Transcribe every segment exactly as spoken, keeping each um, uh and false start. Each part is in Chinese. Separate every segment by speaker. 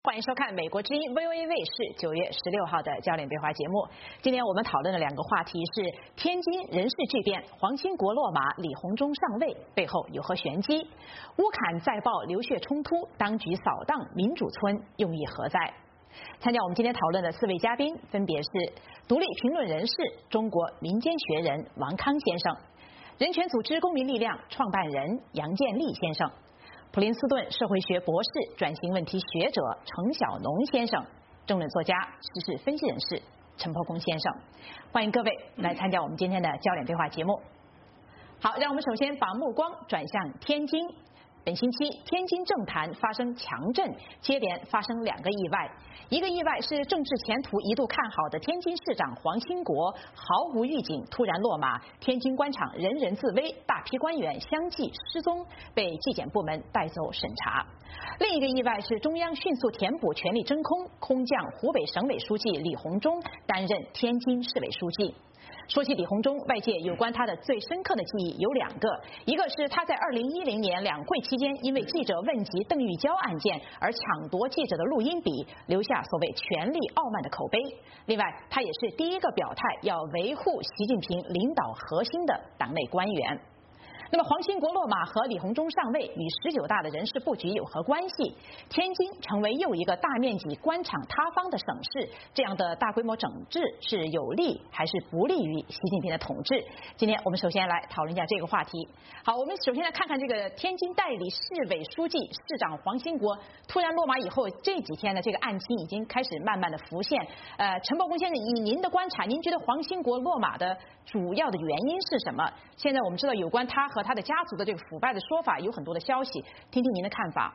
Speaker 1: 欢迎收看美国之音 V O A 卫视九月十六号的焦点对话节目。今天我们讨论的两个话题是天津人事巨变，黄兴国落马，李鸿忠上位，背后有何玄机？乌坎再爆流血冲突，当局扫荡民主村，用意何在？参加我们今天讨论的四位嘉宾分别是独立评论人士、中国民间学人王康先生，人权组织公民力量创办人杨建立先生，普林斯顿社会学博士、转型问题学者程晓农先生，政论作家、时事分析人士陈伯公先生。欢迎各位来参加我们今天的焦点对话节目。好，让我们首先把目光转向天津。本星期，天津政坛发生强震，接连发生两个意外。一个意外是政治前途一度看好的天津市长黄兴国毫无预警突然落马，天津官场人人自危，大批官员相继失踪，被纪检部门带走审查。另一个意外是中央迅速填补权力真空，空降湖北省委书记李鸿忠担任天津市委书记。说起李鸿忠，外界有关他的最深刻的记忆有两个，一个是他在二零一零年两会期间因为记者问及邓玉娇案件而抢夺记者的录音笔，留下所谓权力傲慢的口碑。另外，他也是第一个表态要维护习近平领导核心的党内官员。那么黄兴国落马和李鸿忠上位与十九大的人事布局有何关系？天津成为又一个大面积官场塌方的省市，这样的大规模整治是有利还是不利于习近平的统治？今天我们首先来讨论一下这个话题。好，我们首先来看看这个天津代理市委书记、市长黄兴国突然落马以后，这几天的这个案情已经开始慢慢的浮现。呃，陈伯公先生，以您的观察，您觉得黄兴国落马的主要的原因是什么？现在我们知道有关他和他的家族的这个腐败的说法有很多的消息，听听您的看法。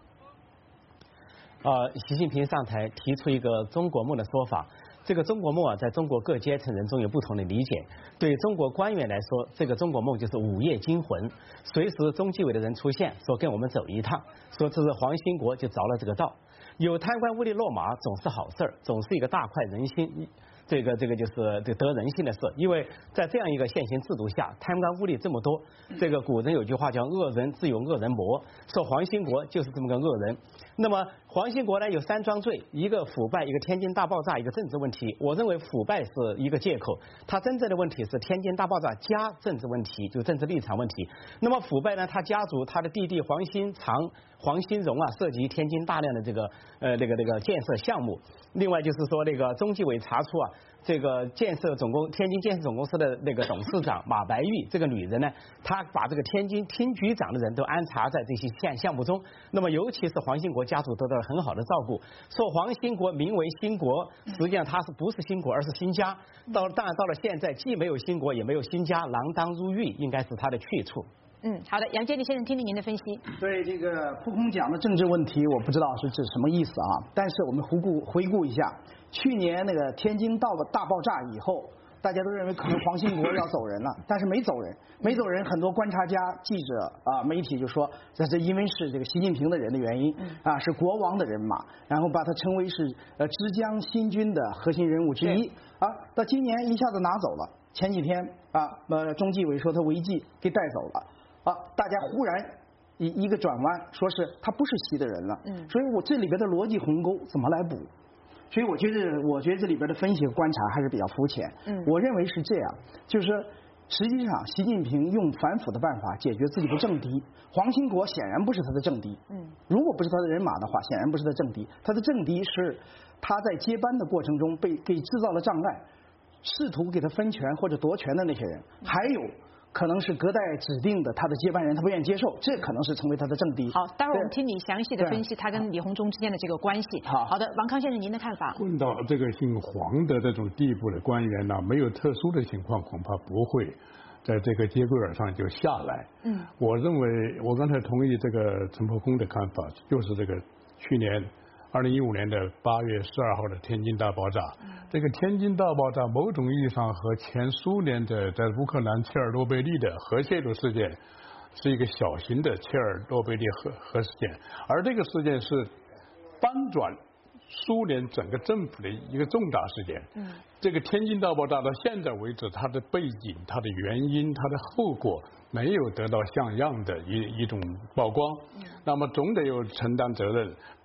Speaker 2: 呃，习近平上台提出一个中国梦的说法，这个中国梦啊，在中国各阶层人中有不同的理解。对中国官员来说，这个中国梦就是午夜惊魂，随时中纪委的人出现，说跟我们走一趟，说这是黄兴国就着了这个道。有贪官污吏落马总是好事儿，总是一个大快人心。这个这个就是这得人心的事，因为在这样一个现行制度下，贪官污吏这么多，这个古人有句话叫恶人自有恶人磨，说黄兴国就是这么个恶人。那么黄兴国呢有三桩罪，一个腐败，一个天津大爆炸，一个政治问题。我认为腐败是一个借口，他真正的问题是天津大爆炸加政治问题，就政治立场问题。那么腐败呢，他家族他的弟弟黄兴长、黄兴荣啊，涉及天津大量的这个呃那个那个建设项目。另外就是说那个中纪委查出啊，这个建设总公天津建设总公司的那个董事长马白玉这个女人呢，她把这个天津厅局长的人都安插在这些项项目中。那么尤其是黄兴国家族得到了很好的照顾。说黄兴国名为兴国，实际上他是不是兴国而是兴家。到当然到了现在，既没有兴国也没有兴家，锒铛入狱应该是他的去处。
Speaker 1: 嗯，好的，杨建立先生，听听您的分析。
Speaker 3: 对这个扑空讲的政治问题，我不知道是指什么意思啊。但是我们回顾回顾一下，去年那个天津大大爆炸以后，大家都认为可能黄兴国要走人了，但是没走人，没走人，很多观察家、记者啊、媒体就说，这是因为是这个习近平的人的原因啊，是国王的人马，然后把他称为是呃浙江新军的核心人物之一啊。到今年一下子拿走了，前几天啊，呃，中纪委说他违纪给带走了。啊！大家忽然一一个转弯，说是他不是习的人了。嗯，所以我这里边的逻辑鸿沟怎么来补？所以我觉得，我觉得这里边的分析和观察还是比较肤浅。嗯，我认为是这样，就是实际上习近平用反腐的办法解决自己的政敌。黄兴国显然不是他的政敌。嗯，如果不是他的人马的话，显然不是他的政敌。他的政敌是他在接班的过程中被给制造了障碍，试图给他分权或者夺权的那些人，还有。可能是隔代指定的他的接班人，他不愿意接受，这可能是成为他的政敌。
Speaker 1: 好，待会儿我们听你详细的分析他跟李鸿忠之间的这个关系。好，好的，王康先生，您的看法？
Speaker 4: 混到这个姓黄的这种地步的官员呢，没有特殊的情况，恐怕不会在这个节骨眼上就下来。嗯，我认为我刚才同意这个陈伯公的看法，就是这个去年。二零一五年的八月十二号的天津大爆炸，这个天津大爆炸某种意义上和前苏联的在乌克兰切尔诺贝利的核泄漏事件是一个小型的切尔诺贝利核核事件，而这个事件是翻转苏联整个政府的一个重大事件。嗯，这个天津大爆炸到现在为止，它的背景、它的原因、它的后果没有得到像样的一一种曝光。嗯，那么总得有承担责任。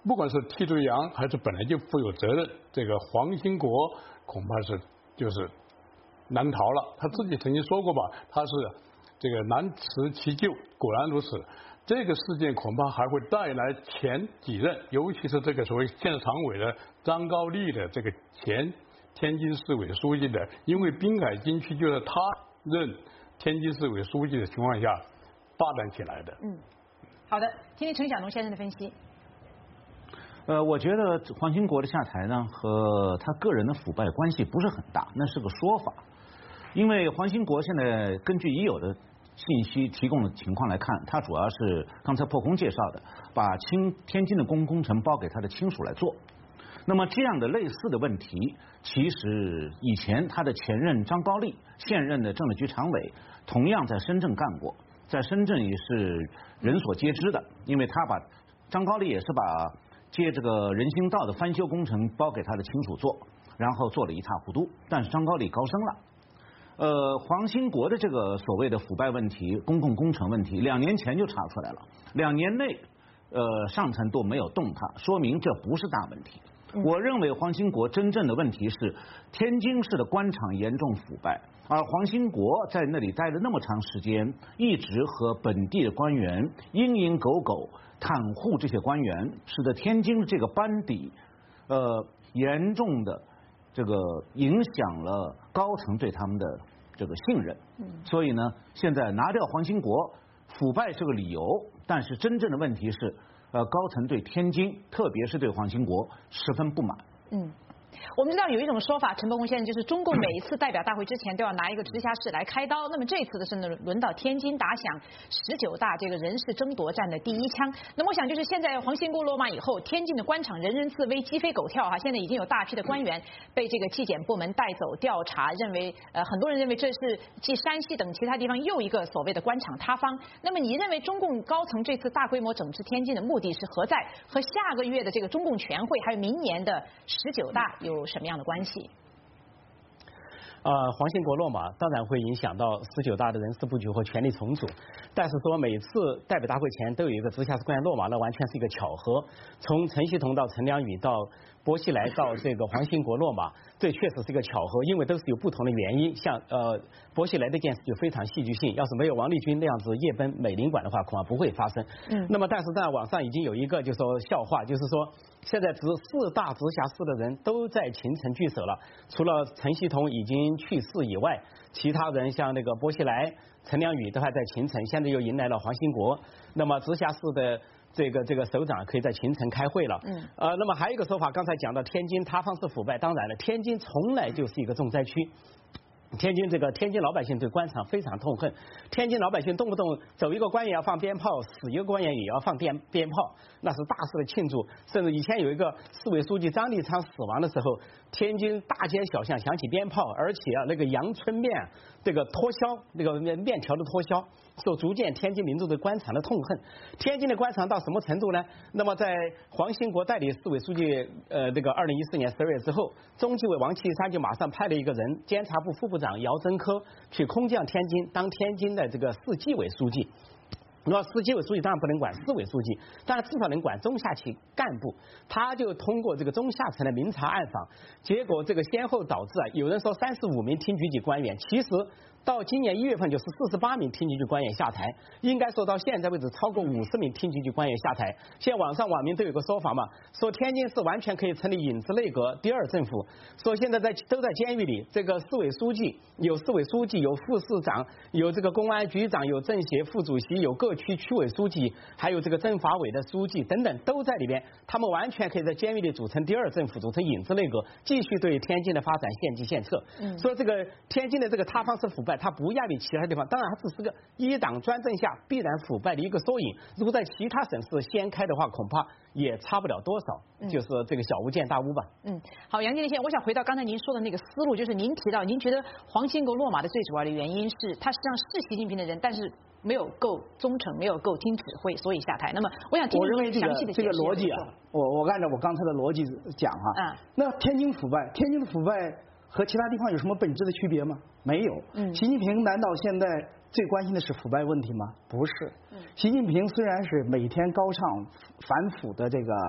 Speaker 4: 不管是替罪羊还是本来就负有责任，这个黄兴国恐怕是就是难逃了。他自己曾经说过吧，他是这个难辞其咎，果然如此。这个事件恐怕还会带来前几任，尤其是这个所谓县常委的张高丽的这个前天津市委书记的，因为滨海军区就是他任天津市委书记的情况下发展起来的。
Speaker 1: 嗯，好的，听听陈晓农先生的分析。
Speaker 5: 呃，我觉得黄兴国的下台呢，和他个人的腐败关系不是很大，那是个说法。因为黄兴国现在根据已有的信息提供的情况来看，他主要是刚才破空介绍的，把亲天津的公共工程包给他的亲属来做。那么这样的类似的问题，其实以前他的前任张高丽，现任的政治局常委，同样在深圳干过，在深圳也是人所皆知的，因为他把张高丽也是把接这个人行道的翻修工程包给他的亲属做，然后做得一塌糊涂。但是张高丽高升了。呃，黄兴国的这个所谓的腐败问题、公共工程问题，两年前就查出来了，两年内，呃，上层都没有动它，说明这不是大问题。我认为黄兴国真正的问题是天津市的官场严重腐败，而黄兴国在那里待了那么长时间，一直和本地的官员蝇营狗苟袒护这些官员，使得天津的这个班底，呃，严重的这个影响了高层对他们的这个信任。所以呢，现在拿掉黄兴国，腐败是个理由，但是真正的问题是。呃，高层对天津，特别是对黄兴国十分不满。
Speaker 1: 嗯。我们知道有一种说法，陈伯公先生就是中共每一次代表大会之前都要拿一个直辖市来开刀。那么这次的是呢，轮到天津打响十九大这个人事争夺战的第一枪。那么我想就是现在黄兴国落马以后，天津的官场人人自危，鸡飞狗跳哈。现在已经有大批的官员被这个纪检部门带走调查，认为呃很多人认为这是继山西等其他地方又一个所谓的官场塌方。那么你认为中共高层这次大规模整治天津的目的是何在？和下个月的这个中共全会还有明年的十九大有什么样的关系？
Speaker 2: 呃，黄兴国落马当然会影响到十九大的人事布局和权力重组，但是说每次代表大会前都有一个直辖市官员落马，那完全是一个巧合。从陈锡同到陈良宇到薄熙来到这个黄兴国落马，这确实是一个巧合，因为都是有不同的原因。像呃薄熙来这件事就非常戏剧性，要是没有王立军那样子夜奔美领馆的话，恐怕不会发生。嗯。那么但是在网上已经有一个就说笑话，就是说现在直四大直辖市的人都在秦城聚首了，除了陈锡同已经去世以外，其他人像那个薄熙来、陈良宇都还在秦城，现在又迎来了黄兴国，那么直辖市的这个这个首长可以在秦城开会了。嗯。呃，那么还有一个说法，刚才讲到天津塌方式腐败，当然了，天津从来就是一个重灾区。天津这个天津老百姓对官场非常痛恨，天津老百姓动不动走一个官员要放鞭炮，死一个官员也要放鞭鞭炮，那是大肆的庆祝。甚至以前有一个市委书记张立昌死亡的时候，天津大街小巷响起鞭炮，而且啊那个阳春面这个脱销，那个面面条的脱销，所逐渐天津民众对官场的痛恨。天津的官场到什么程度呢？那么在黄兴国代理市委书记呃这个二零一四年十二月之后，中纪委王岐山就马上派了一个人，监察部副部长姚真科去空降天津，当天津的这个市纪委书记。那么市纪委书记当然不能管市委书记，但是至少能管中下级干部。他就通过这个中下层的明察暗访，结果这个先后导致啊，有人说三十五名厅局级官员，其实到今年一月份就是四十八名厅级级官员下台，应该说到现在为止超过五十名厅级级官员下台。现在网上网民都有个说法嘛，说天津市完全可以成立影子内阁第二政府，说现在在都在监狱里，这个市委书记有市委书记，有副市长，有这个公安局长，有政协副主席，有各区区委书记，还有这个政法委的书记等等都在里边，他们完全可以在监狱里组成第二政府，组成影子内阁，继续对天津的发展献计献策。嗯，所以这个天津的这个塌方式腐败，它不亚于其他地方，当然它只是个一党专政下必然腐败的一个缩影。如果在其他省市掀开的话，恐怕也差不了多少，就是这个小巫见大巫吧。嗯，
Speaker 1: 好，杨经理先生，我想回到刚才您说的那个思路，就是您提到，您觉得黄兴国落马的最主要的原因是他实际上是习近平的人，但是没有够忠诚，没有够听指挥，所以下台。那么我想听听详细的
Speaker 3: 这个逻辑啊，我我按照我刚才的逻辑讲哈、啊，那天津腐败，天津的腐败和其他地方有什么本质的区别吗？没有。嗯，习近平难道现在最关心的是腐败问题吗？不是。嗯，习近平虽然是每天高唱反腐的这个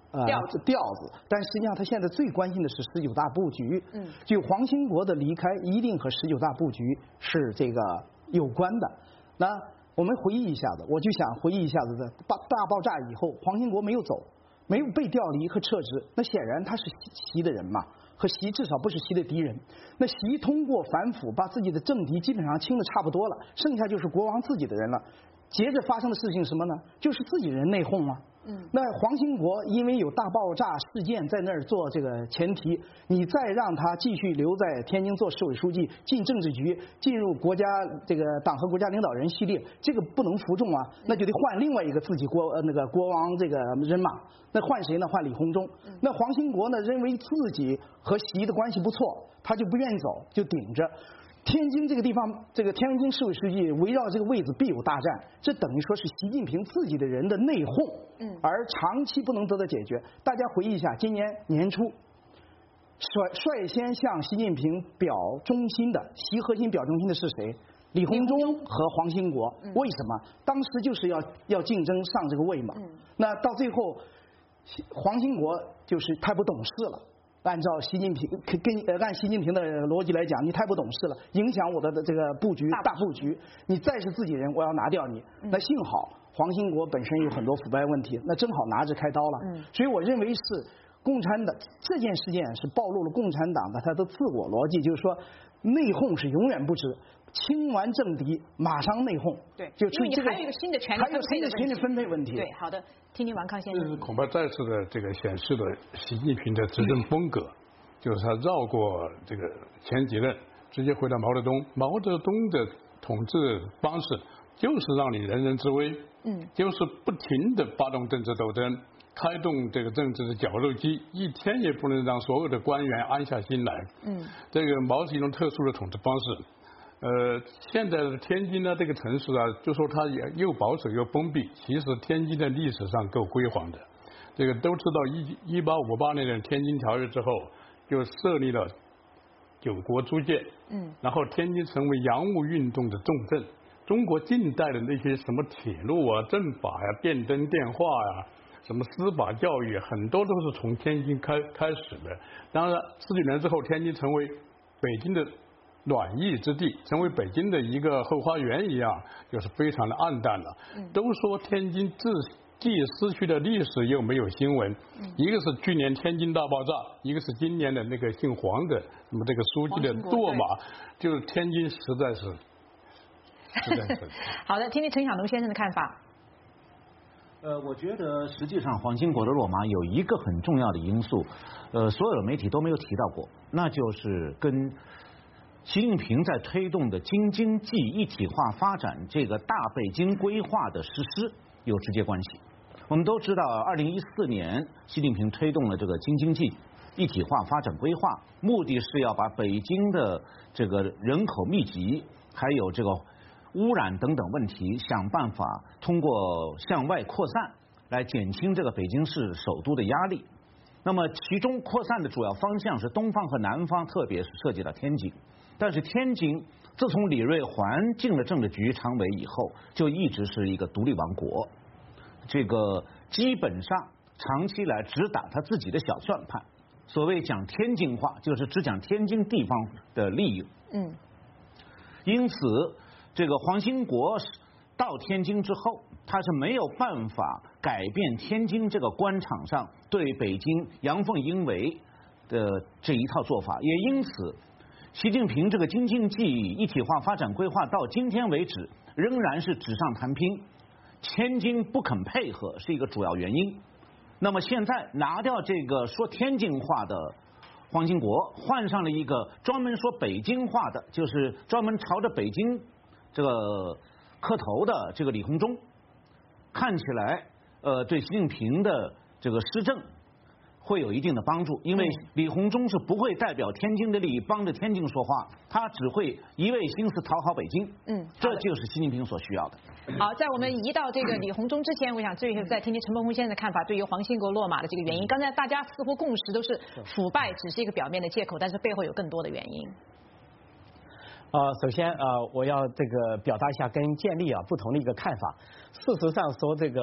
Speaker 3: 呃
Speaker 1: 调子
Speaker 3: 调子，但实际上他现在最关心的是十九大布局。
Speaker 1: 嗯，
Speaker 3: 就黄兴国的离开一定和十九大布局是这个有关的。那我们回忆一下子，我就想回忆一下子的大大爆炸以后，黄兴国没有走，没有被调离和撤职，那显然他是习的人嘛，和习至少不是习的敌人。那习通过反腐把自己的政敌基本上清的差不多了，剩下就是国王自己的人了。接着发生的事情什么呢？就是自己人内讧啊。嗯，那黄兴国因为有大爆炸事件在那儿做这个前提，你再让他继续留在天津做市委书记，进政治局，进入国家这个党和国家领导人系列，这个不能服众啊，那就得换另外一个自己国呃那个国王这个人马。那换谁呢？换李鸿忠。那黄兴国呢，认为自己和习的关系不错，他就不愿意走，就顶着。天津这个地方，这个天津市委书记围绕这个位置必有大战，这等于说是习近平自己的人的内讧，嗯，而长期不能得到解决。大家回忆一下，今年年初，率率先向习近平表忠心的，习核心表忠心的是谁？李鸿忠和黄兴国。为什么？当时就是要要竞争上这个位嘛。那到最后，黄兴国就是太不懂事了。按照习近平跟呃按习近平的逻辑来讲，你太不懂事了，影响我的这个布局大布局。你再是自己人，我要拿掉你。那幸好黄兴国本身有很多腐败问题，那正好拿着开刀了。嗯，所以我认为是共产党这件事件是暴露了共产党的他的自我逻辑，就是说内讧是永远不止。清完政敌，马上内讧。
Speaker 1: 对，
Speaker 3: 就
Speaker 1: 因为你还有一个新的权力
Speaker 3: 还有新的权力分配问题。
Speaker 1: 对，好的，听听王康先生。
Speaker 4: 这是恐怕再次的这个显示了习近平的执政风格，就是他绕过这个前几任，直接回到毛泽东。毛泽东的统治方式就是让你人人自危，嗯，就是不停的发动政治斗争，开动这个政治的绞肉机，一天也不能让所有的官员安下心来。嗯，这个毛是一种特殊的统治方式。呃，现在的天津呢这个城市啊，就说它也又保守又封闭，其实天津的历史上够辉煌的。这个都知道，一一八五八年的天津条约之后，就设立了九国租界，嗯，然后天津成为洋务运动的重镇。中国近代的那些什么铁路啊、政法呀、电灯电话呀、什么司法教育，很多都是从天津开开始的。当然，十几年之后，天津成为北京的暖意之地，成为北京的一个后花园一样，就是非常的暗淡了。都说天津自既失去了历史，又没有新闻。一个是去年天津大爆炸，一个是今年的那个姓黄的，那么这个书记的堕马，就是天津实在是，实在是。
Speaker 1: 好的，听听陈晓农先生的看法。
Speaker 5: 呃，我觉得实际上黄兴国的落马有一个很重要的因素，呃，所有的媒体都没有提到过，那就是跟习近平在推动的京津冀一体化发展这个大北京规划的实施有直接关系。我们都知道，二零一四年习近平推动了这个京津冀一体化发展规划，目的是要把北京的这个人口密集还有这个污染等等问题，想办法通过向外扩散来减轻这个北京市首都的压力。那么其中扩散的主要方向是东方和南方，特别是涉及到天津。但是天津自从李瑞环进了政治局常委以后，就一直是一个独立王国，这个基本上长期来只打他自己的小算盘。所谓讲天津话，就是只讲天津地方的利益。嗯，因此这个黄兴国到天津之后，他是没有办法改变天津这个官场上对北京阳奉阴违的这一套做法，也因此习近平这个京津冀一体化发展规划到今天为止仍然是纸上谈兵，天津不肯配合是一个主要原因。那么现在拿掉这个说天津话的黄兴国，换上了一个专门说北京话的，就是专门朝着北京这个磕头的这个李鸿忠，看起来呃对习近平的这个施政会有一定的帮助，因为李鸿忠是不会代表天津的利益帮着天津说话，他只会一味心思讨好北京。嗯，这就是习近平所需要的。
Speaker 1: 好，在我们移到这个李鸿忠之前，我想最后再听听陈伯宏先生的看法，对于黄兴国落马的这个原因。刚才大家似乎共识都是腐败只是一个表面的借口，但是背后有更多的原因。
Speaker 2: 呃，首先呃，我要这个表达一下跟建立啊不同的一个看法。事实上说，这个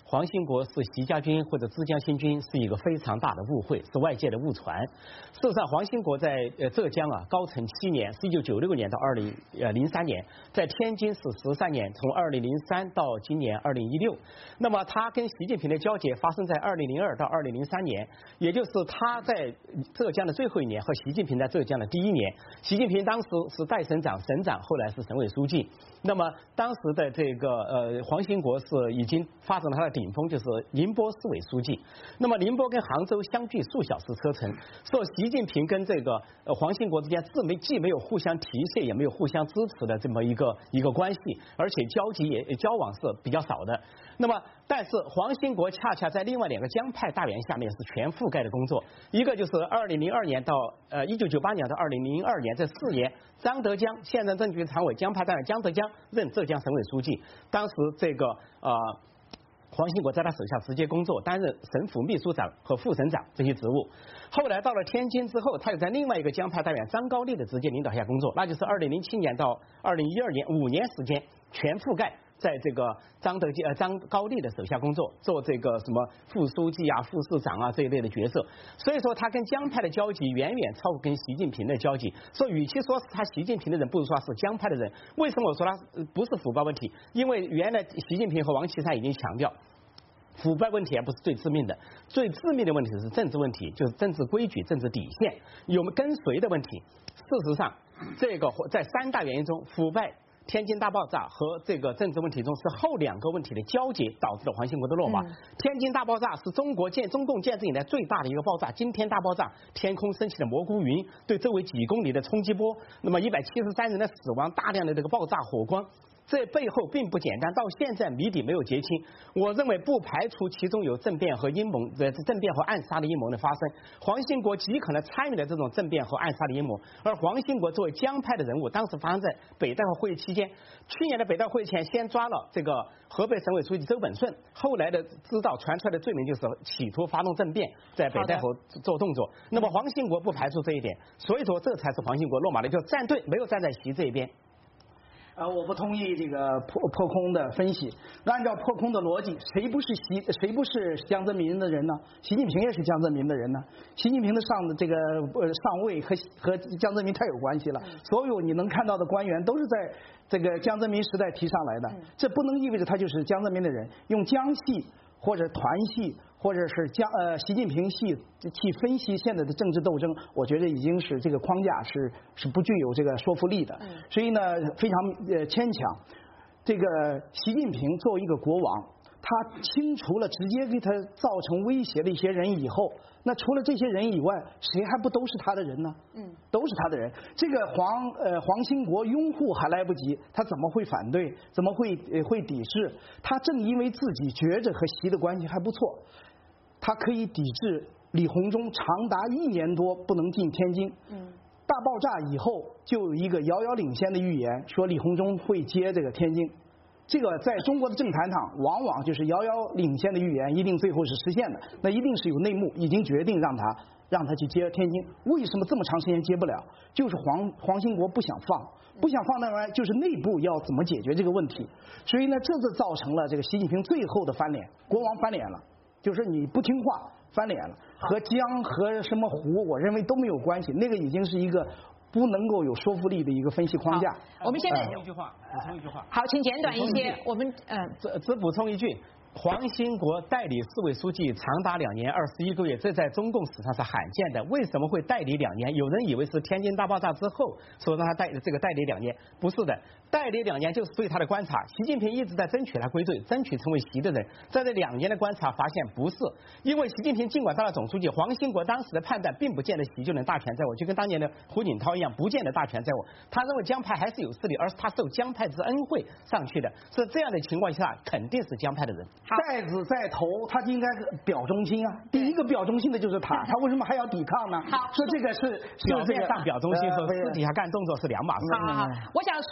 Speaker 2: 黄兴国是习家军或者浙江新军是一个非常大的误会，是外界的误传。事实上，黄兴国在呃浙江啊高层七年，是一九九六年到二零呃零三年，在天津是十三年，从二零零三到今年二零一六。那么他跟习近平的交接发生在二零零二到二零零三年，也就是他在浙江的最后一年和习近平在浙江的第一年。习近平当时是代省长、省长，后来是省委书记。那么当时的这个呃黄兴国是已经发展到他的顶峰，就是宁波市委书记。那么宁波跟杭州相距数小时车程，说习近平跟这个呃黄兴国之间自没既没有互相提携，也没有互相支持的这么一个一个关系，而且交集也交往是比较少的。那么但是黄兴国恰恰在另外两个江派大员下面是全覆盖的工作，一个就是二零零二年到呃一九九八年到二零零二年这四年，张德江现任政局常委江派大员张德江任浙江省委书记，当时这个呃黄兴国在他手下直接工作，担任省府秘书长和副省长这些职务。后来到了天津之后，他又在另外一个江派大员张高丽的直接领导下工作，那就是二零零七年到二零一二年五年时间全覆盖。在这个张德基呃张高丽的手下工作，做这个什么副书记啊、副市长啊这一类的角色，所以说他跟江派的交集远远超过跟习近平的交集。说与其说是他习近平的人，不如说是江派的人。为什么我说他不是腐败问题？因为原来习近平和王岐山已经强调，腐败问题还不是最致命的，最致命的问题是政治问题，就是政治规矩、政治底线有没有跟随的问题。事实上，这个在三大原因中，腐败、天津大爆炸和这个政治问题中是后两个问题的交结导致了黄兴国的落马。嗯、天津大爆炸是中国建中共建政以来最大的一个爆炸，惊天大爆炸，天空升起了蘑菇云，对周围几公里的冲击波，那么一百七十三人的死亡，大量的这个爆炸火光。这背后并不简单，到现在谜底没有结清。我认为不排除其中有政变和阴谋的政变和暗杀的阴谋的发生。黄兴国极可能参与了这种政变和暗杀的阴谋。而黄兴国作为江派的人物，当时发生在北戴河会议期间。去年的北戴河会议前，先抓了这个河北省委书记周本顺，后来的知道传出来的罪名就是企图发动政变，在北戴河做动作。那么黄兴国不排除这一点，所以说这才是黄兴国落马的，就站队没有站在习这一边。
Speaker 3: 呃，我不同意这个破破空的分析。按照破空的逻辑，谁不是习谁不是江泽民的人呢？习近平也是江泽民的人呢。习近平的上的这个呃上位和和江泽民太有关系了。所有你能看到的官员都是在这个江泽民时代提上来的，这不能意味着他就是江泽民的人。用江系或者团系或者是江呃习近平系去分析现在的政治斗争，我觉得已经是这个框架是是不具有这个说服力的。所以呢，非常呃牵强。这个习近平作为一个国王，他清除了直接给他造成威胁的一些人以后，那除了这些人以外，谁还不都是他的人呢？嗯，都是他的人。这个黄呃黄兴国拥护还来不及，他怎么会反对？怎么会呃会抵制？他正因为自己觉着和习的关系还不错，他可以抵制李鸿忠长达一年多不能进天津。嗯。大爆炸以后，就有一个遥遥领先的预言，说李鸿忠会接这个天津。这个在中国的政坛上，往往就是遥遥领先的预言，一定最后是实现的。那一定是有内幕，已经决定让他让他去接天津。为什么这么长时间接不了？就是黄黄兴国不想放，不想放那玩意儿，就是内部要怎么解决这个问题。所以呢，这就造成了这个习近平最后的翻脸，国王翻脸了，就是你不听话。翻脸了，和江和什么湖，我认为都没有关系。那个已经是一个不能够有说服力的一个分析框架。
Speaker 1: 我们现在
Speaker 2: 补充一句话，补充一句话。
Speaker 1: 好，请简短一些。我们嗯，
Speaker 2: 只只补充一句。黄兴国代理市委书记长达两年二十一个月，这在中共史上是罕见的。为什么会代理两年？有人以为是天津大爆炸之后说让他代这个代理两年，不是的，代理两年就是对他的观察。习近平一直在争取他归队，争取成为习的人。在这两年的观察发现不是，因为习近平尽管当了总书记，黄兴国当时的判断并不见得习就能大权在握，就跟当年的胡锦涛一样，不见得大权在握。他认为江派还是有势力，而是他受江派之恩惠上去的。是这样的情况下，肯定是江派的人。
Speaker 3: 袋子在头，他就应该表忠心啊。第一个表忠心的就是他，他为什么还要抵抗呢？
Speaker 1: 好，
Speaker 3: 说这个是
Speaker 2: 表面上表忠心和私底下干动作是两码事。
Speaker 1: 好好好，我想说到这个表。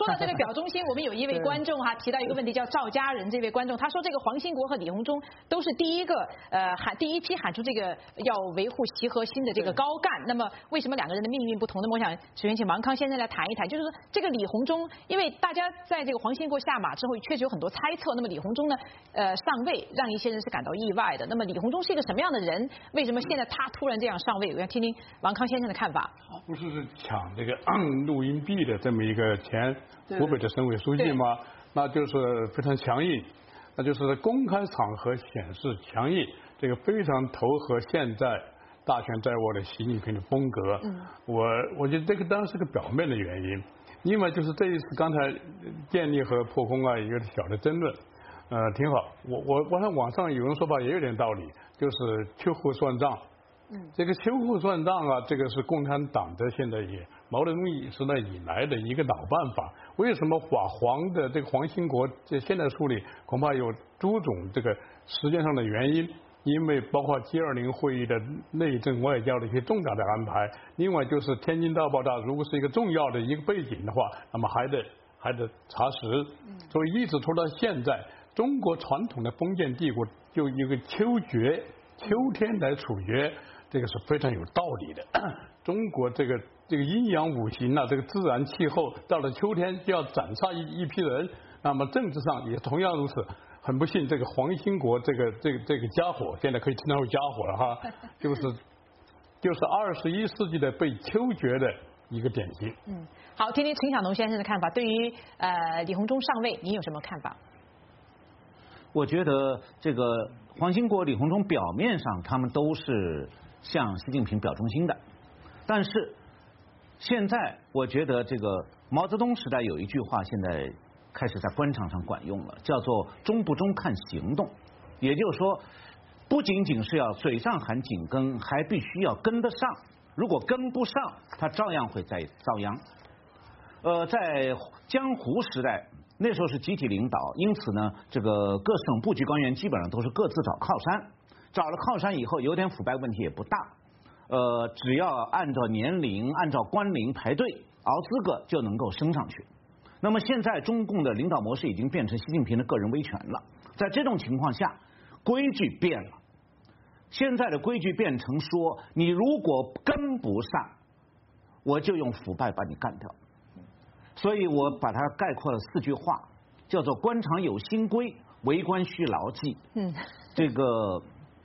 Speaker 1: 表忠心，我们有一位观众哈提到一个问题，叫赵家人这位观众，他说这个黄兴国和李鸿忠都是第一个呃喊第一批喊出这个要维护习核心的这个高干，那么为什么两个人的命运不同？那么我想首先请王康先生来谈一谈，就是说这个李鸿忠，因为大家在这个黄兴国下马之后，确实有很多猜测，那么李鸿忠呢呃上位，让一些人是感到意外的。那么李鸿忠是一个什么样的人？为什么现在他突然这样上位？我要听听王康先生的看法。
Speaker 4: 不是是抢这个录音币的这么一个前湖北的省委书记吗？那就是非常强硬，那就是公开场合显示强硬，这个非常投合现在大权在握的习近平的风格。嗯，我我觉得这个当然是个表面的原因，另外就是这一次刚才建立和破空啊一个小的争论，呃，挺好。我我我看网上有人说法也有点道理，就是秋后算账。嗯，这个秋后算账啊，这个是共产党的现在也毛泽东时代以来的一个老办法。为什么把黄的这个黄兴国这现在处理恐怕有诸种这个时间上的原因，因为包括 G 二零 会议的内政外交的一些重大的安排，另外就是天津大爆炸如果是一个重要的一个背景的话，那么还得还得查实。所以一直拖到现在，中国传统的封建帝国就一个秋决，秋天来处决。这个是非常有道理的。中国这个这个阴阳五行啊，这个自然气候，到了秋天就要斩杀一一批人。那么政治上也同样如此。很不幸，这个黄兴国这个这个这个家伙，现在可以称他为家伙了哈，就是就是二十一世纪的被秋决的一个典型。
Speaker 1: 嗯，好，听听陈晓农先生的看法。对于呃李鸿忠上位，您有什么看法？
Speaker 5: 我觉得这个黄兴国、李鸿忠表面上他们都是向习近平表忠心的，但是现在我觉得这个毛泽东时代有一句话现在开始在官场上管用了，叫做忠不忠看行动。也就是说，不仅仅是要嘴上喊紧跟，还必须要跟得上，如果跟不上，他照样会在遭殃。呃，在江湖时代那时候是集体领导，因此呢，这个各省部级官员基本上都是各自找靠山，找了靠山以后，有点腐败问题也不大，呃，只要按照年龄、按照官龄排队熬资格就能够升上去。那么现在中共的领导模式已经变成习近平的个人威权了，在这种情况下，规矩变了，现在的规矩变成说，你如果跟不上，我就用腐败把你干掉。所以我把它概括了四句话，叫做官场有新规，为官须牢记。嗯，这个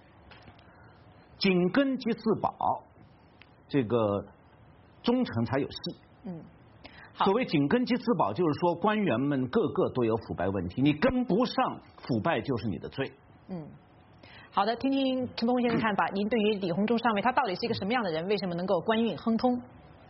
Speaker 5: 紧跟即自保，这个忠诚才有戏。嗯，所谓紧跟即自保，就是说官员们个个都有腐败问题，你跟不上，腐败就是你的罪。嗯，
Speaker 1: 好的，听听陈伯宏先生看法。您对于李鸿忠上位，他到底是一个什么样的人？为什么能够官运亨通？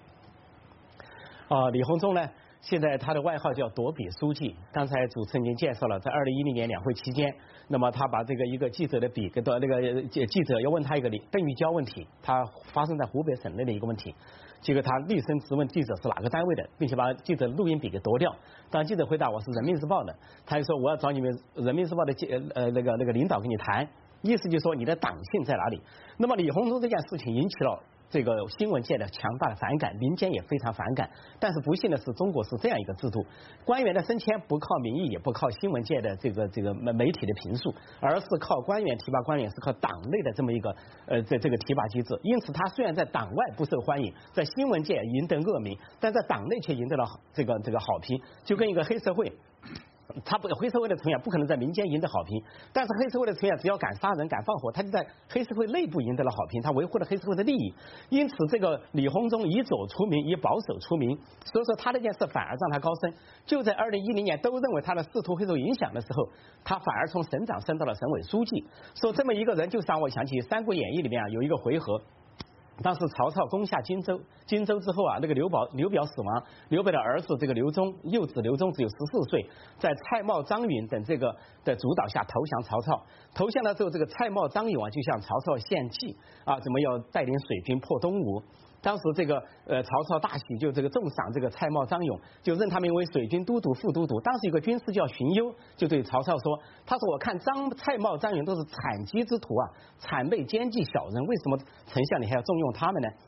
Speaker 2: 啊，李鸿忠呢？现在他的外号叫夺笔书记。刚才主持人已经介绍了，在二零一零年两会期间，那么他把这个一个记者的笔给到那个记者要问他一个邓玉娇问题，他发生在湖北省内的一个问题，结果他厉声质问记者是哪个单位的，并且把记者录音笔给夺掉。当记者回答我是人民日报的，他就说我要找你们人民日报的呃那个那个领导跟你谈，意思就是说你的党性在哪里。那么李鸿忠这件事情引起了这个新闻界的强大的反感，民间也非常反感。但是不幸的是，中国是这样一个制度，官员的升迁不靠民意，也不靠新闻界的这个这个媒体的评述，而是靠官员提拔官员，是靠党内的这么一个呃这这个提拔机制。因此，他虽然在党外不受欢迎，在新闻界赢得恶名，但在党内却赢得了这个这个好评，就跟一个黑社会。他不黑社会的成员不可能在民间赢得好评，但是黑社会的成员只要敢杀人敢放火，他就在黑社会内部赢得了好评，他维护了黑社会的利益。因此这个李鸿忠以左出名，以保守出名，所以说他这件事反而让他高升。就在二零一零年都认为他的仕途会受影响的时候，他反而从省长升到了省委书记。说这么一个人，就让我想起《三国演义》里面啊有一个回合，当时曹操攻下荆州，荆州之后啊，那个刘表刘表死亡，刘备的儿子这个刘忠，幼子刘忠只有十四岁，在蔡瑁、张允等这个的主导下投降曹操。投降了之后，这个蔡瑁、张允啊就向曹操献计啊，怎么要带领水军破东吴。当时这个呃曹操大喜，就这个重赏这个蔡瑁、张勇，就任他们为水军都督、副都督。当时有个军师叫荀攸，就对曹操说：“他说我看张蔡瑁、张勇都是惨疾之徒啊，谄媚奸计小人，为什么丞相你还要重用他们呢？”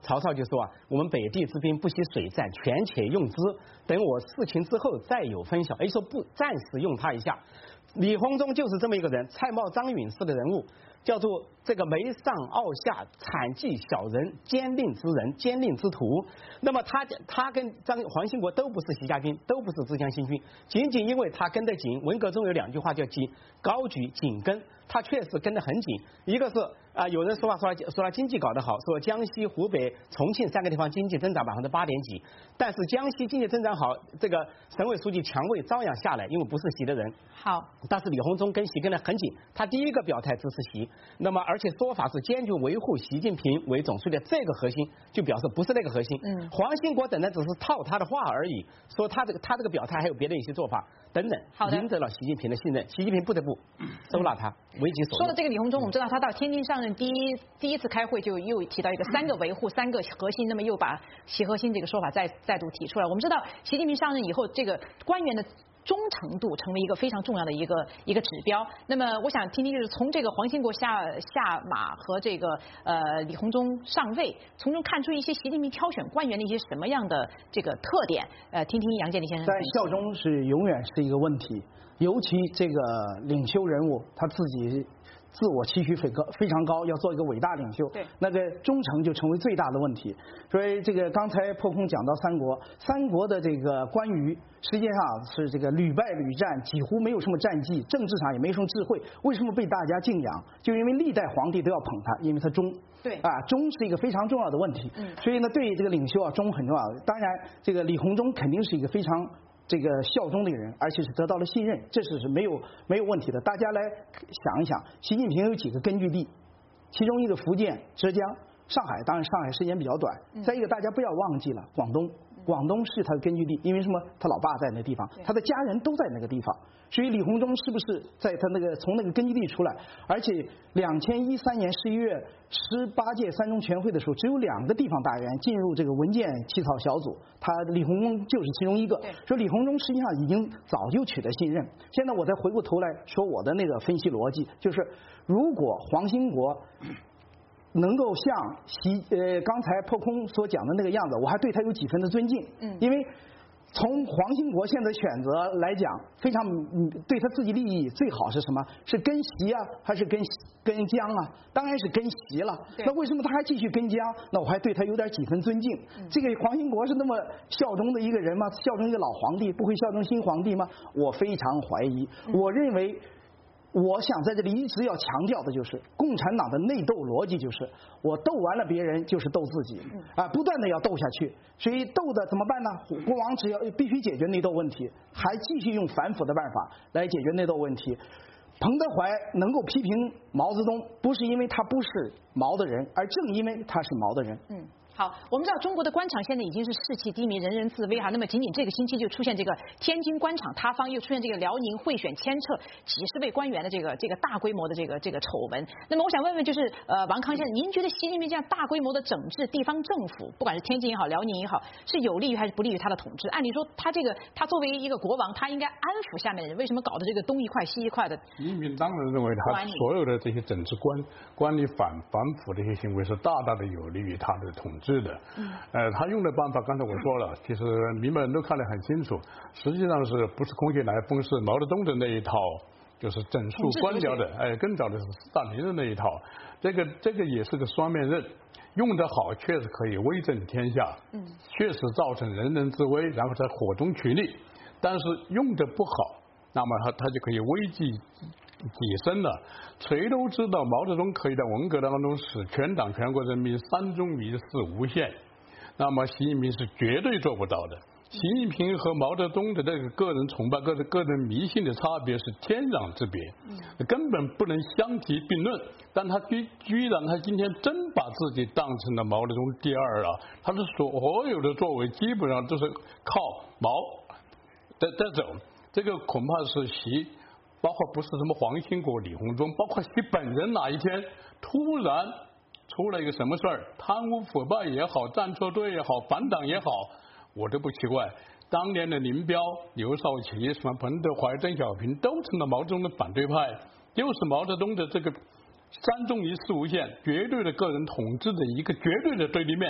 Speaker 2: 曹操就说啊，我们北地之兵不惜水战，权且用之，等我事情之后再有分晓。也就说不暂时用他一下。李鸿忠就是这么一个人，蔡瑁、张允式的人物，叫做这个眉上傲下、惨记小人、奸佞之人、奸佞之徒。那么他他跟张黄兴国都不是习家军，都不是自强新军，仅仅因为他跟得紧。文革中有两句话叫紧高举紧跟，他确实跟得很紧。一个是啊、呃，有人说话说说他经济搞得好，说江西、湖北、重庆三个地方经济增长百分之八点几，但是江西经济增长好，这个省委书记强卫照样下来，因为不是习的人。
Speaker 1: 好，
Speaker 2: 但是李鸿忠跟习跟得很紧，他第一个表态支持习，那么而且说法是坚决维护习近平为总书记，这个核心就表示不是那个核心。嗯，黄兴国等人只是套他的话而已，说他这个他这个表态还有别的一些做法等等，赢得了习近平的信任，习近平不得不收纳他，为己所用。
Speaker 1: 说到这个李鸿忠，我们知道他到天津上任第一第一次开会就又提到一个三个维护、三个核心，那么又把习核心这个说法再再度提出来。我们知道习近平上任以后，这个官员的忠诚度成为一个非常重要的一个一个指标。那么我想听听，就是从这个黄兴国下下马和这个呃李鸿忠上位，从中看出一些习近平挑选官员的一些什么样的这个特点。呃，听听杨建立先生。
Speaker 3: 在效忠是永远是一个问题，尤其这个领袖人物他自己自我期许非高非常高，要做一个伟大领袖，
Speaker 1: 对，
Speaker 3: 那个忠诚就成为最大的问题。所以这个刚才破空讲到三国，三国的这个关羽实际上是这个屡败屡战，几乎没有什么战绩，政治上也没什么智慧，为什么被大家敬仰？就因为历代皇帝都要捧他，因为他忠。
Speaker 1: 对
Speaker 3: 啊，忠是一个非常重要的问题。嗯，所以呢，对这个领袖啊，忠很重要。当然，这个李鸿忠肯定是一个非常这个效忠的一个人，而且是得到了信任，这是是没有没有问题的。大家来想一想，习近平有几个根据地？其中一个福建、浙江、上海，当然上海时间比较短。再一个，大家不要忘记了广东，广东是他的根据地，因为什么？他老爸在那地方，他的家人都在那个地方。所以李鸿忠是不是在他那个从那个根据地出来？而且两千一三年十一月十八届三中全会的时候，只有两个地方大员进入这个文件起草小组，他李鸿忠就是其中一个。说李鸿忠实际上已经早就取得信任。现在我再回过头来说我的那个分析逻辑，就是如果黄兴国能够像习呃刚才破空所讲的那个样子，我还对他有几分的尊敬。嗯，因为从黄兴国现在选择来讲，非常对他自己利益最好是什么？是跟习啊，还是跟跟江啊？当然是跟习了。那为什么他还继续跟江？那我还对他有点几分尊敬。嗯、这个黄兴国是那么效忠的一个人吗？效忠一个老皇帝，不会效忠新皇帝吗？我非常怀疑。嗯、我认为。我想在这里一直要强调的就是，共产党的内斗逻辑就是，我斗完了别人就是斗自己，啊，不断的要斗下去。所以斗的怎么办呢？国王只要必须解决内斗问题，还继续用反腐的办法来解决内斗问题。彭德怀能够批评毛泽东，不是因为他不是毛的人，而正因为他是毛的人。
Speaker 1: 嗯。好，我们知道中国的官场现在已经是士气低迷、人人自危哈。那么仅仅这个星期就出现这个天津官场塌方，又出现这个辽宁贿选牵扯几十位官员的这个这个大规模的这个这个丑闻。那么我想问问，就是呃王康先生，您觉得习近平这样大规模的整治地方政府，不管是天津也好、辽宁也好，是有利于还是不利于他的统治？按理说，他这个他作为一个国王，他应该安抚下面的人，为什么搞得这个东一块西一块的？
Speaker 4: 习近平当然认为他所有的这些整治官官吏反反腐这些行为是大大的有利于他的统治的。嗯。呃，他用的办法，刚才我说了，其实明白人都看得很清楚，实际上是不是空穴来风，是毛泽东的那一套，就是整肃官僚的，哎，更早的是斯大林的那一套，这个这个也是个双面刃，用得好确实可以威震天下，嗯，确实造成人人自危，然后在火中取栗，但是用得不好，那么他他就可以危及己身了。谁都知道毛泽东可以在文革当中使全党全国人民三中一事无限，那么习近平是绝对做不到的。习近平和毛泽东的这个个人崇拜、个人个人迷信的差别是天壤之别，根本不能相提并论。但他居居然他今天真把自己当成了毛泽东第二了，他的所有的作为基本上都是靠毛在在走，这个恐怕是习。包括不是什么黄兴国、李鸿忠，包括习本人哪一天突然出了一个什么事儿，贪污腐败也好，站错队也好，反党也好，我都不奇怪。当年的林彪、刘少奇、什么彭德怀、邓小平都成了毛泽东的反对派，就是毛泽东的这个三中一事无限、绝对的个人统治的一个绝对的对立面。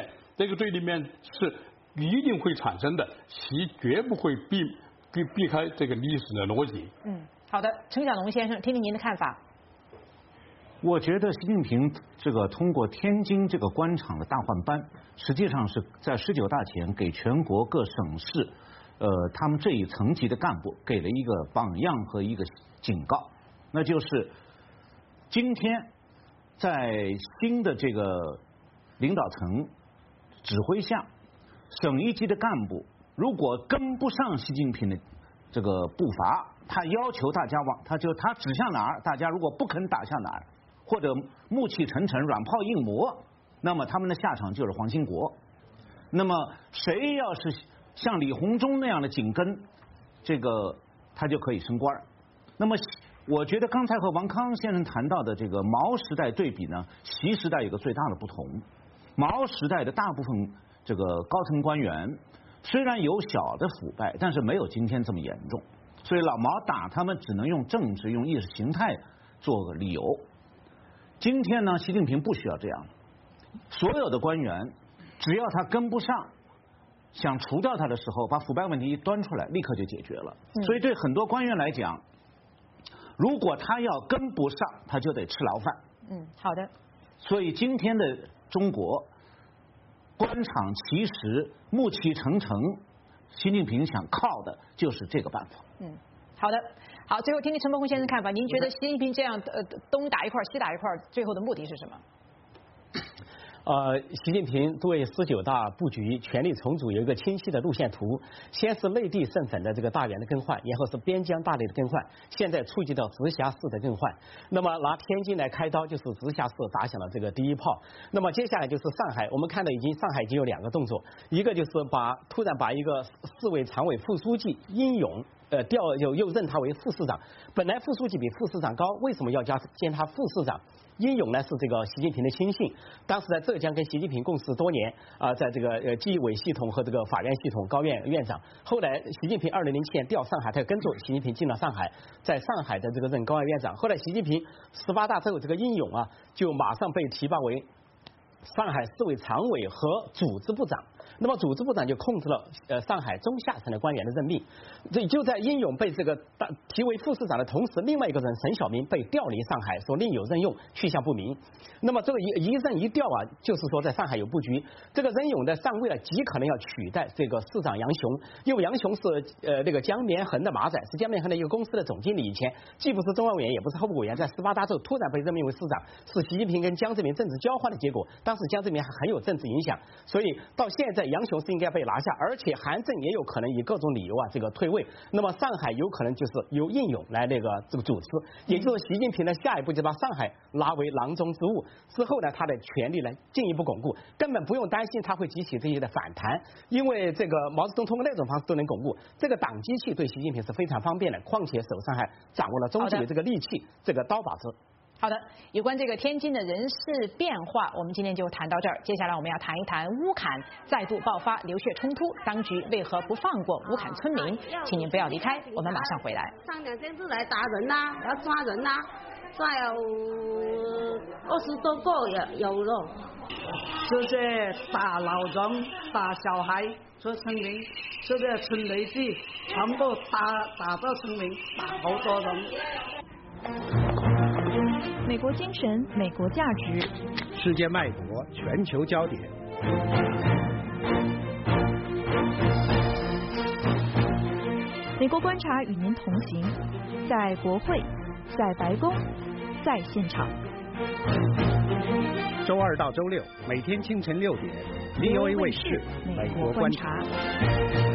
Speaker 4: 这个对立面是一定会产生的，习绝不会避避避开这个历史的逻辑。
Speaker 1: 嗯，好的，陈小龙先生，听听您的看法。
Speaker 5: 我觉得习近平这个通过天津这个官场的大换班，实际上是在十九大前给全国各省市，呃，他们这一层级的干部给了一个榜样和一个警告，那就是今天在新的这个领导层指挥下，省一级的干部如果跟不上习近平的这个步伐，他要求大家往，他就他指向哪儿，大家如果不肯打向哪儿，或者暮气沉沉、软炮硬磨，那么他们的下场就是黄兴国。那么谁要是像李鸿忠那样的紧跟，这个他就可以升官。那么我觉得刚才和王康先生谈到的这个毛时代对比呢，习时代有个最大的不同。毛时代的大部分这个高层官员虽然有小的腐败，但是没有今天这么严重，所以老毛打他们只能用政治、用意识形态做个理由。今天呢，习近平不需要这样，所有的官员只要他跟不上，想除掉他的时候，把腐败问题一端出来，立刻就解决了。所以对很多官员来讲，如果他要跟不上，他就得吃牢饭。
Speaker 1: 嗯，好的。
Speaker 5: 所以今天的中国官场其实暮气沉沉，习近平想靠的就是这个办法。
Speaker 1: 嗯，好的。好，最后听听陈伯宏先生看法，您觉得习近平这样呃东打一块西打一块，最后的目的是什么？
Speaker 2: 呃，习近平对十九大布局权力重组有一个清晰的路线图，先是内地省份的这个大员的更换，然后是边疆大类的更换，现在触及到直辖市的更换。那么拿天津来开刀，就是直辖市打响了这个第一炮。那么接下来就是上海，我们看到已经上海已经有两个动作，一个就是把突然把一个市委常委副书记殷勇。呃，调又又任他为副市长，本来副书记比副市长高，为什么要加兼他副市长？殷勇呢是这个习近平的亲信，当时在浙江跟习近平共事多年啊、呃，在这个呃纪委系统和这个法院系统高院院长。后来习近平二零零七年调上海，他跟着习近平进了上海，在上海的这个任高院院长。后来习近平十八大之后，这个殷勇啊就马上被提拔为上海市委常委和组织部长。那么组织部长就控制了呃上海中下层的官员的任命，这就在殷勇被这个提为副市长的同时，另外一个人沈晓明被调离上海，说另有任用，去向不明。那么这个一一任一调啊，就是说在上海有布局。这个任勇的上位呢，极可能要取代这个市长杨雄，因为杨雄是呃那个江绵恒的马仔，是江绵恒的一个公司的总经理，以前既不是中央委员，也不是候补委员，在十八大之后突然被任命为市长，是习近平跟江泽民政治交换的结果。当时江泽民还很有政治影响，所以到现在杨雄是应该被拿下，而且韩正也有可能以各种理由啊这个退位。那么上海有可能就是由应勇来那个这个主持，也就是说习近平的下一步就把上海拉为囊中之物，之后呢他的权力呢进一步巩固，根本不用担心他会激起这些的反弹，因为这个毛泽东通过那种方式都能巩固，这个党机器对习近平是非常方便的，况且手上还掌握了中纪委这个利器，这个刀把子。
Speaker 1: 好的，有关这个天津的人事变化，我们今天就谈到这儿。接下来我们要谈一谈乌坎再度爆发流血冲突，当局为何不放过乌坎村民？请您不要离开，我们马上回来。
Speaker 6: 上两天是来打人呐、啊，要抓人呐、啊，抓有二十多个有有了，
Speaker 7: 就是打老人、打小孩，这村民，这个村雷地全部打打到村民，打好多人。
Speaker 8: 美国精神，美国价值，
Speaker 9: 世界脉搏，全球焦点。
Speaker 8: 美国观察与您同行，在国会，在白宫，在现场。
Speaker 9: 周二到周六，每天清晨六点 ，V O A 卫视《美国观察》。